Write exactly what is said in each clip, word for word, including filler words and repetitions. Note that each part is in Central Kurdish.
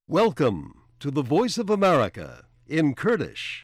Welcome to the Voice of America in Kurdish.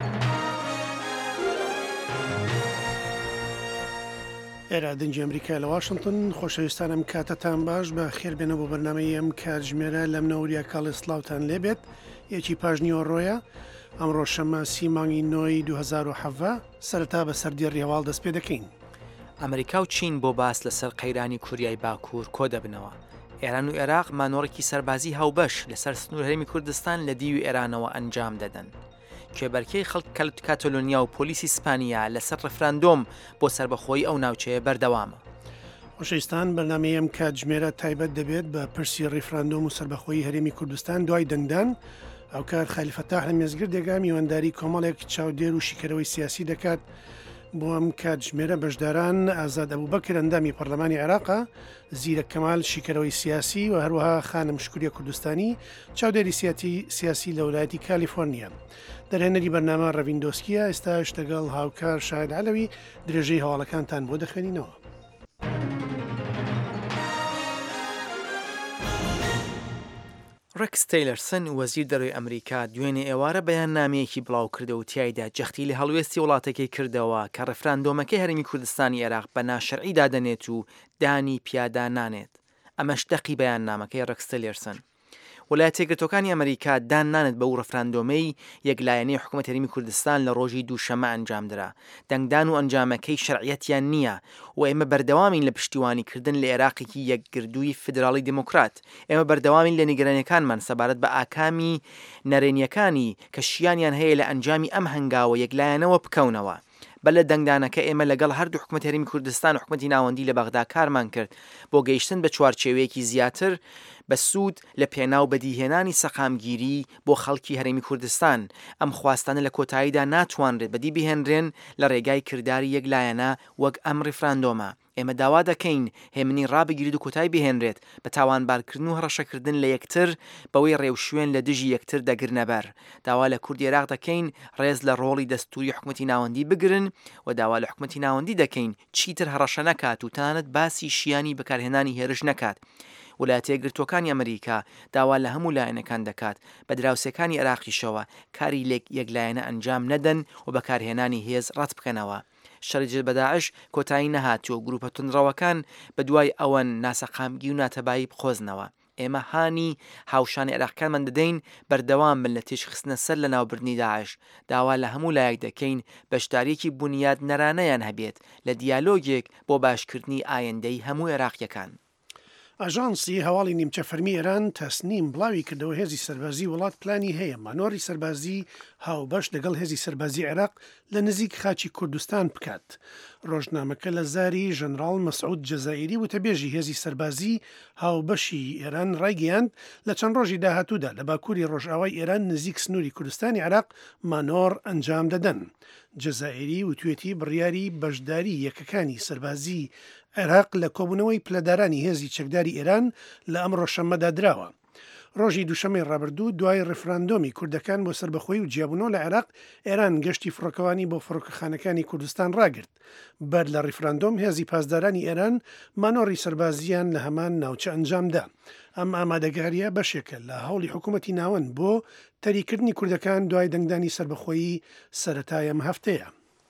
ئێرە دەنگی ئەمریکا لە واشنگتن خۆشەویستانم کاتتان باش بە خێربێنە بۆ بەرنامەی ئەم کاتژمێرە لەم نەوریا کاڵی سلااوان لێبێت یەکی پاژنیەوە ڕۆیە ئەمڕۆ شەمە سی مانگی نۆی دو هەزار و هەڤە سەرەتا بە سەردی ڕێواڵ دەست پێ دەکەین. ئەمریکا و چین بۆ باس لەسەر قەیرانی کوریای باکوور کۆ دەبنەوە. ئێران و عێراق مانۆڕێکی سەربازی هاوبەش لەسەر سنوور هەرێمی کوردستان لە دیوی ئێرانەوە ئەنجام دەدەن. کێبەرکەی خەڵک کاتۆلۆنیا و پۆلیسی ئیسپانیا لەسەر ڕفراندۆم بۆ سربەخۆیی ئەو ناوچەیە بەردەوامە. خۆشەویستان بەرنامەی ئەم کاتژمێرە تایبەت دەبێت بە پرسی ڕیفراندۆم و سربەخۆیی هەرێمی کوردستان دوای دەنگدان. ئەو کار خەلیفەتاح لە مێزگر دێگا میوانداری کۆمەڵێک چاودێر و شیکەرەوەی سیاسی دەکات. بۆ ئەم کاتژمێرە بەشداران ئازاد ئەبوبەکر ئەندامی پەرلەمانی عێراقا، زیرەک کەمال شیکەرەوەی سیاسی و هەروەها خانم شکوریە کوردستانی چاودێری سیاسی سیاسی لە وڵایەتی کالیفۆرنیا. دەرهێنەری بەرنامە ڕەڤیندۆسکیە ئێستاش لەگەڵ هاوکار شاهد عەلەوی درێژەی هەواڵەکانتان بۆ دەخوێنینەوە. ڕێکس تەیلەرسن وەزیر دەرەوەی ئەمریکا دوێنێ ئێوارە بەیاننامەیەکی بڵاو کردەوە و تیایدا جەختی لە هەڵوێستی وڵاتەکەی کردەوە کە ڕفراندۆمەکەی هەرێمی کوردستانی عێراق بە ناشەرعی دادەنێت و دانی پیادا نانێت. ئەمەش دەقی بەیاننامەکەی ڕێکس تەیلەرسن. وڵایەتە یەکگرتووەکانی ئەمریکا دان نانێت بە و ڕفراندۆمەی یەکلایەنەی حکوومەت هەرێمی کوردستان لە ڕۆژی دووشەمە ئەنجام درا. دەنگدان و ئەنجامەکەی شەرعیەتیان نییە و ئێمە بەردەوامین لە پشتیوانیکردن لە عێراقێکی یەکگردووی فدراڵی دموکرات. ئێمە بەردەوامین لە نیگەرانیەکانمان سەبارەت بە ئاکامی نەرێنیەکانی کە شیانیان هەیە لە ئەنجامی ئەم هەنگاوە یەکلایەنەوە بکەونەوە. بەلە دەنگدانەکە ئێمە لەگەڵ هەردوو حکوومەت هەرێمی کوردستان و حکوومەتی ناوەندی لە بەغدا کارمان کرد بۆ گەیشتن بە چوارچێوەیەکی زیاتر بە سوود لە پێناو بەدیهێنانی سەقامگیری بۆ خەڵکی هەرێمی کوردستان. ئەم خواستانە لە کۆتاییدا ناتوانرێت بەدی بهێنرێن لە ڕێگای کردداری یەکلایەنە وەک ئەم ڕیفراندۆمە. ئێمە داوا دەکەین هێمنی ڕابگیرید و کۆتایی بهێنرێت بە تاوانبارکردن و هەڕەشەکردن لە یەکتر بەوەی ڕێوشوێن لە دژی یەکتر دەگرنەبەر. داوا لە کوردی عێراق دەکەین ڕێز لە ڕۆڵی دەستوری حکوومەتی ناوەندی بگرن و داوا لە حکوومەتی ناوەندی دەکەین چیتر هەڕەشە نەکات و تەنانەت باسی شیانی بەکارهێنانی هێرش نەکات. وڵایەتە یەکگرتووەکانی ئەمریکا داوا لە هەموو لایەنەکان دەکات بە دراوسەکانی عێراقیشەوە کاری لێک یەکلایەنە ئەنجام نەدەن و بەکارهێنانی هێز ڕەت بکەنەوە. شەڕی بە داعش کۆتایی نەهاتووە و گروپە توندڕەوەکان بە دوای ئەوەن ناسەقامگی و ناتەبایی بخۆزنەوە. ئێمە هانی هاوشانی عێراقیانمان دەدەین بەردەوام بن لە تێشخستنە سەر لە ناوبردنی داعش. داوا لە هەموو لایەک دەکەین بەشداریەکی بنیاد نەرانەیان هەبێت لە دیالۆگێک بۆ باشکردنی ئایندەی هەموو عێراقیەکان. ئاژانسی هەواڵی نیمچە فەرمی ئێران تەسنیم بڵاوی کردەوە هێزی سەربازی وڵات پلانی هەیە مانۆری سەربازی هاوبەش لەگەڵ هێزی سەربازی عێراق لە نزیک خاچی کوردستان بکات. ڕۆژنامەکە لە زاری ژەنراڵ مەسعود جەزائیری وتەبێژی هێزی سەربازی هاوبەشی ئێران ڕایگەیاند لە چەند ڕۆژی داهاتوودا لە باکووری ڕۆژئاوای ئێران نزیک سنووری کوردستانی عێراق مانۆر ئەنجام دەدەن. جەزائیری وتوێتی بڕیاری بەشداری یەکەکانی سەربازی عێراق لە کۆبوونەوەی پلەدارانی هێزی چەکداری ئێران لە ئەمڕۆ شەمەدا دراوە. ڕۆژی دووشەمەی ڕابردوو دوای ڕفراندۆمی کوردەکان بۆ سربەخۆیی و جیاببوونەوە لە عێراق ئێران گەشتی فڕۆکەوانی بۆ فڕۆکەخانەکانی کوردستان ڕاگرت. بەر لە ڕیفراندۆم هێزی پاسدارانی ئێران مانۆڕی سەربازیان لە هەمان ناوچە ئەنجامدا. ئەم ئامادەگاریە بەشێکە لە هەوڵی حکوومەتی ناوەند بۆ تەریکردنی کوردەکان دوای دەنگدانی سربەخۆیی سەرەتای ئەم هەفتەیە.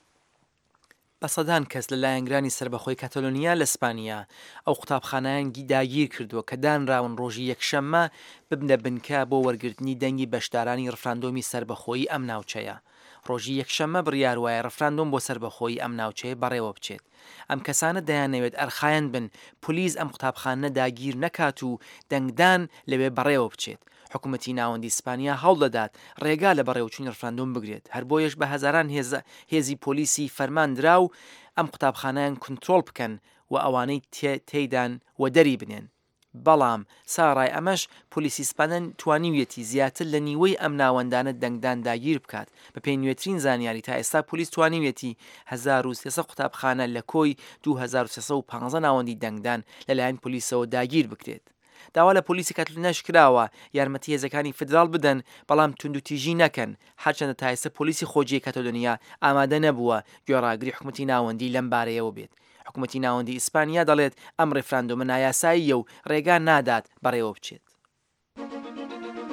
بە سەدان کەس لە لایەنگرانی سربەخۆی کاتۆلۆنیا لە ئیسپانیا ئەو قوتابخانەیانگی داگیر کردووە کە دانراون ڕۆژی یەکشەممە ببنە بنکە بۆ وەرگرتنی دەنگی بەشدارانی ڕفراندۆمی سربەخۆیی ئەم ناوچەیە. ڕۆژی یەکشەممە بڕیار وایە ڕفراندۆم بۆ سربەخۆیی ئەم ناوچەیە بەڕێوە بچێت. ئەم کەسانە دەیانەوێت ئەرخایەن بن پلیس ئەم قوتابخانە داگیر نەکات و دەنگدان لەوێ بەڕێوە بچێت. حکوومەتی ناوەندی ئیسپانیا هەوڵ دەدات ڕێگا لە بەڕێوەچوونی ڕفراندۆم بگرێت. هەر بۆیەش بە هەزاران هێزی پۆلیسی فەرماندرا و ئەم قوتابخانەیان کنترۆل بکەن و ئەوانەی تێدان و دەری بنێن. بەڵام ساڕای ئەمەش پۆلیسی ئیسپانیا توانیویەتی زیاتر لە نیوەی ئەم ناوەندانە دەنگدان داگیر بکات. بە پێی نوێترین زانیاری تا ئێستا پۆلیس توانیویەتی هەزار و سێسەد قوتابخانە لە کۆی دوو هەزار و سێسەد و پانزە ناوەندی دەنگدان لەلایەن پۆلیسەوە داگیر بکرێت. داوا لە پۆلیسی کاتۆلۆنیاش کراوە یارمەتی هێزەکانی فدرال بدەن بەڵام توندوتیژی نەکەن. هەرچەندە تا ئێستا پۆلیسی خۆجیی کاتۆلۆنیا ئامادە نەبووە گوێڕاگری حکوومەتی ناوەندی لەم بارەیەوە بێت. حکوومەتی ناوەندی ئیسپانیا دەڵێت ئەم ڕێفراندۆمە نایاساییە و ڕێگا نادات بەڕێوە بچێت.